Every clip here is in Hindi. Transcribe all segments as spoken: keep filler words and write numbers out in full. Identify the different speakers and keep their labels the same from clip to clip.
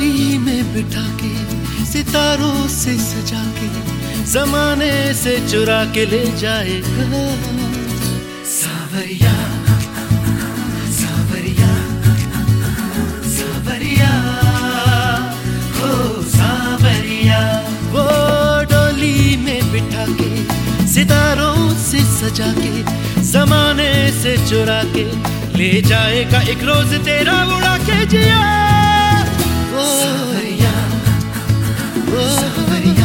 Speaker 1: डोली में बिठा के, सितारों से सजा के, जमाने से चुरा के ले जाएगा। सावरिया सावरिया सावरिया हो सावरिया। वो डोली में बिठा के, सितारों से सजा के, जमाने से चुरा के ले जाएगा एक रोज तेरा उड़ा के जिया। ओ सावरिया ओ सावरिया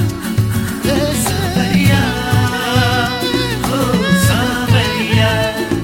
Speaker 1: सावरिया ओ सावरिया।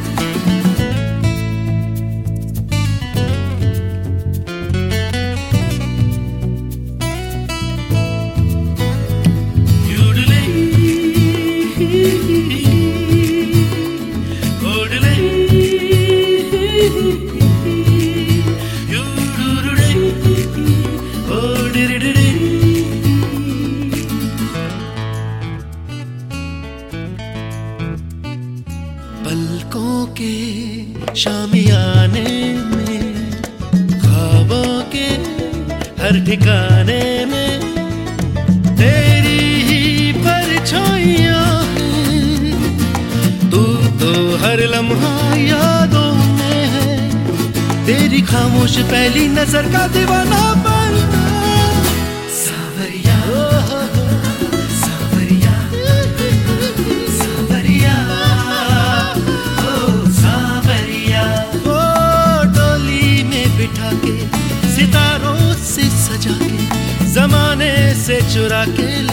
Speaker 1: पलकों के शामियाने में, ख्वाबों के हर ठिकाने में तेरी ही परछाइयां हैं। तू तो हर लम्हा यादों में है, तेरी खामोश पहली नजर का दीवाना बनना। सावरिया सावरिया सावरिया ओ सावरिया। ओ डोली में बिठा के, सितारों से सजा के, जमाने से चुरा के